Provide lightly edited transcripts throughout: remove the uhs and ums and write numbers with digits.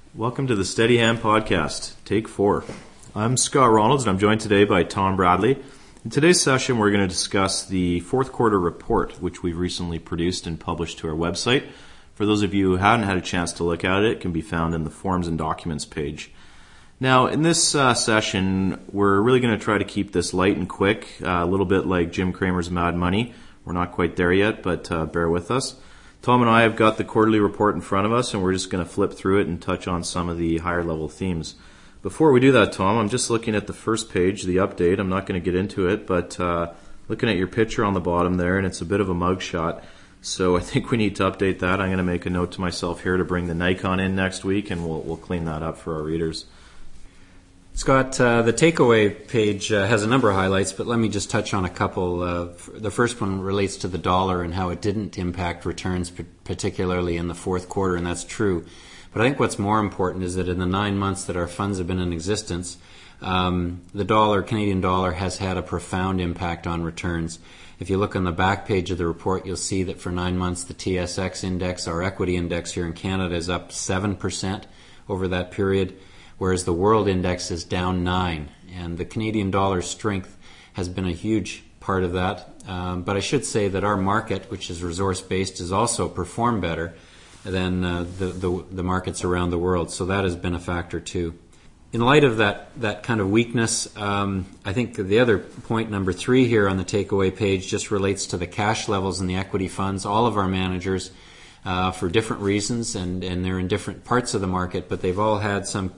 Welcome to the Steady Hand Podcast, Take 4. I'm Scott Ronalds, and I'm joined today by Tom Bradley. In today's session, we're going to discuss the fourth quarter report, which we've recently produced and published to our website. For those of you who haven't had a chance to look at it, it can be found in the Forms and Documents page. Now, in this session, we're really going to try to keep this light and quick, a little bit like Jim Cramer's Mad Money. We're not quite there yet, but bear with us. Tom and I have got the quarterly report in front of us, and we're just going to flip through it and touch on some of the higher level themes. Before we do that, Tom, I'm just looking at the first page, the update. I'm not going to get into it, but looking at your picture on the bottom there, and it's a bit of a mugshot. So I think we need to update that. I'm going to make a note to myself here to bring the Nikon in next week, and we'll clean that up for our readers. Scott, the takeaway page has a number of highlights, but let me just touch on a couple. The first one relates to the dollar and how it didn't impact returns, particularly in the fourth quarter, and that's true. But I think what's more important is that in the 9 months that our funds have been in existence, the Canadian dollar, has had a profound impact on returns. If you look on the back page of the report, you'll see that for 9 months, the TSX index, our equity index here in Canada, is up 7% over that period, whereas the world index is down 9%. And the Canadian dollar's strength has been a huge part of that. But I should say that our market, which is resource-based, has also performed better than the markets around the world. So that has been a factor too. In light of that kind of weakness, I think the other point, number 3 here on the takeaway page, just relates to the cash levels in the equity funds. All of our managers, for different reasons, and they're in different parts of the market, but they've all had some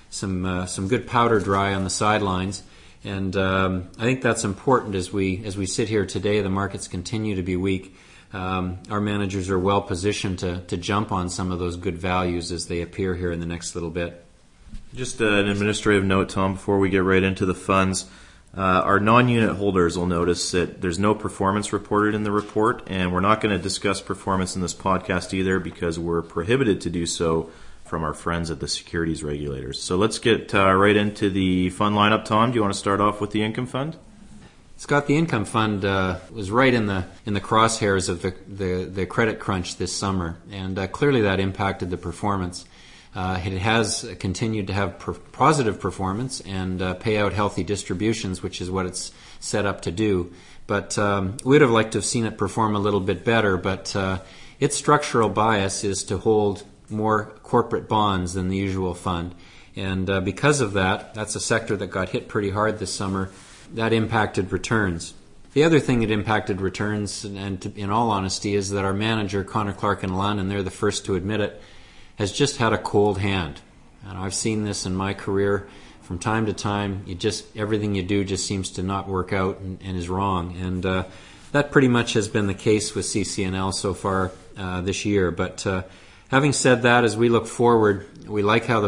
good powder dry on the sidelines, and I think that's important as we sit here today. The markets continue to be weak. Our managers are well positioned to jump on some of those good values as they appear here in the next little bit. Just an administrative note, Tom, before we get right into the funds. Our non-unit holders will notice that there's no performance reported in the report, and we're not going to discuss performance in this podcast either because we're prohibited to do so from our friends at the securities regulators. So let's get right into the fund lineup. Tom, do you want to start off with the income fund? Scott, the income fund was right in the crosshairs of the credit crunch this summer, and clearly that impacted the performance. It has continued to have positive performance and pay out healthy distributions, which is what it's set up to do. But we'd have liked to have seen it perform a little bit better, but its structural bias is to hold more corporate bonds than the usual fund. And because of that, that's a sector that got hit pretty hard this summer. That impacted returns. The other thing that impacted returns, and in all honesty, is that our manager, Connor Clark and Lunn, and they're the first to admit it, has just had a cold hand. And I've seen this in my career from time to time. Everything you do just seems to not work out and is wrong. And that pretty much has been the case with CC&L so far this year. But having said that, as we look forward, we like how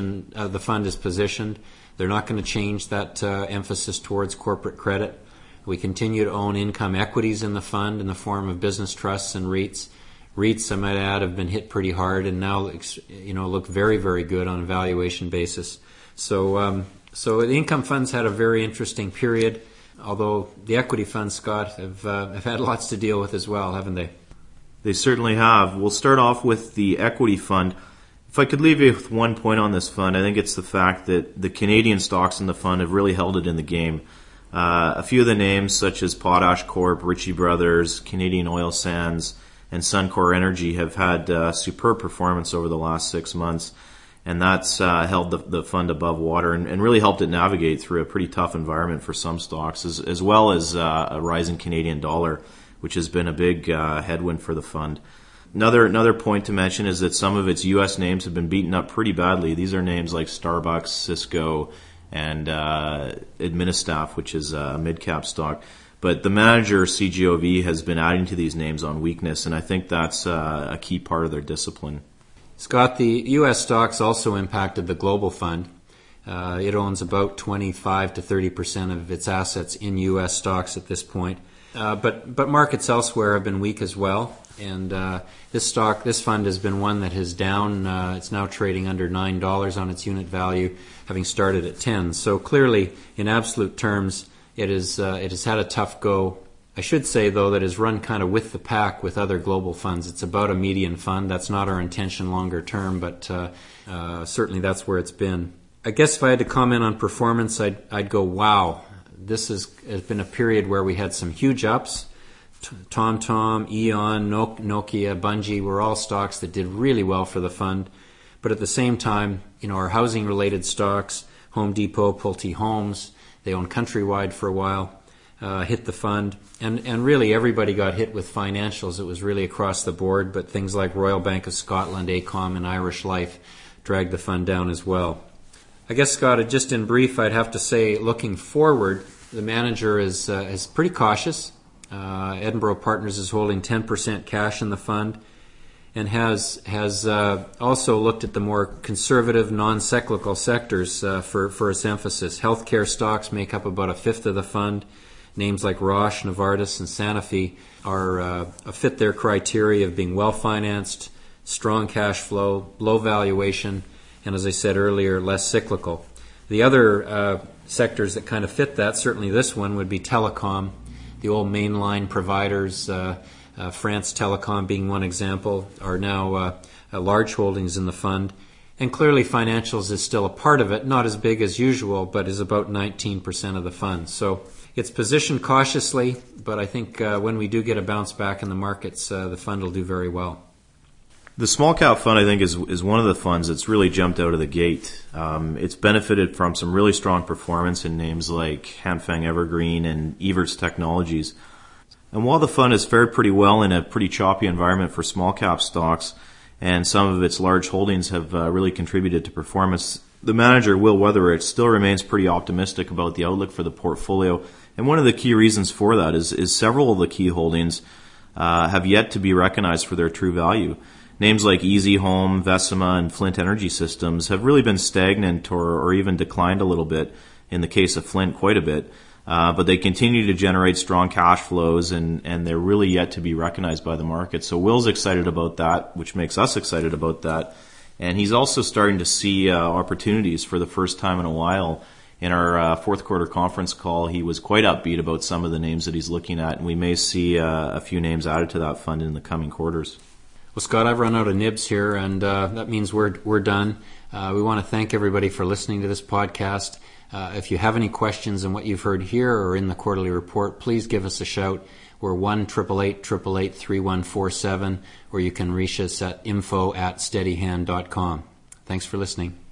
the fund is positioned. They're not going to change that emphasis towards corporate credit. We continue to own income equities in the fund in the form of business trusts and REITs. REITs, I might add, have been hit pretty hard and now look very, very good on a valuation basis. So the income funds had a very interesting period, although the equity funds, Scott, have had lots to deal with as well, haven't they? They certainly have. We'll start off with the equity fund. If I could leave you with one point on this fund, I think it's the fact that the Canadian stocks in the fund have really held it in the game. A few of the names, such as Potash Corp, Ritchie Brothers, Canadian Oil Sands, and Suncor Energy, have had superb performance over the last 6 months, and that's held the fund above water and really helped it navigate through a pretty tough environment for some stocks, as well as a rising Canadian dollar, which has been a big headwind for the fund. Another point to mention is that some of its U.S. names have been beaten up pretty badly. These are names like Starbucks, Cisco, and Administaf, which is a mid-cap stock. But the manager, CGOV, has been adding to these names on weakness, and I think that's a key part of their discipline. Scott, the U.S. stocks also impacted the global fund. It owns about 25 to 30% of its assets in U.S. stocks at this point. But markets elsewhere have been weak as well. And this fund has been one that is down. It's now trading under $9 on its unit value, having started at 10. So clearly, in absolute terms, it has had a tough go I should say, though, that is run kind of with the pack with other global funds. It's about a median fund. That's not our intention longer term, but certainly that's where it's been. I guess if I had to comment on performance, I'd go, wow. This has been a period where we had some huge ups. TomTom, Eon, Nokia, Bungie were all stocks that did really well for the fund. But at the same time, our housing-related stocks, Home Depot, Pulte Homes, they owned Countrywide for a while, hit the fund. And really everybody got hit with financials. It was really across the board, but things like Royal Bank of Scotland, ACOM, and Irish Life dragged the fund down as well. I guess, Scott, just in brief, I'd have to say, looking forward, the manager is pretty cautious. Edinburgh Partners is holding 10% cash in the fund, and has also looked at the more conservative, non-cyclical sectors for its emphasis. Healthcare stocks make up about a fifth of the fund. Names like Roche, Novartis, and Sanofi fit their criteria of being well-financed, strong cash flow, low valuation, and as I said earlier, less cyclical. The other sectors that kind of fit that, certainly this one, would be telecom, the old mainline providers, France Telecom being one example, are now large holdings in the fund. And clearly financials is still a part of it, not as big as usual, but is about 19% of the fund. So it's positioned cautiously, but I think when we do get a bounce back in the markets, the fund will do very well. The small cap fund, I think, is one of the funds that's really jumped out of the gate. It's benefited from some really strong performance in names like Hanfang Evergreen and Evertz Technologies. And while the fund has fared pretty well in a pretty choppy environment for small cap stocks, and some of its large holdings have really contributed to performance, the manager, Will Weatherich, still remains pretty optimistic about the outlook for the portfolio. And one of the key reasons for that is several of the key holdings have yet to be recognized for their true value. Names like Easy Home, Vecima, and Flint Energy Systems have really been stagnant or even declined a little bit, in the case of Flint quite a bit. But they continue to generate strong cash flows, and they're really yet to be recognized by the market. So Will's excited about that, which makes us excited about that. And he's also starting to see opportunities for the first time in a while. In our fourth quarter conference call, he was quite upbeat about some of the names that he's looking at, and we may see a few names added to that fund in the coming quarters. Well, Scott, I've run out of nibs here, and that means we're done. We want to thank everybody for listening to this podcast. If you have any questions on what you've heard here or in the quarterly report, please give us a shout. We're 1-888-888-3147, or you can reach us at info@steadyhand.com. Thanks for listening.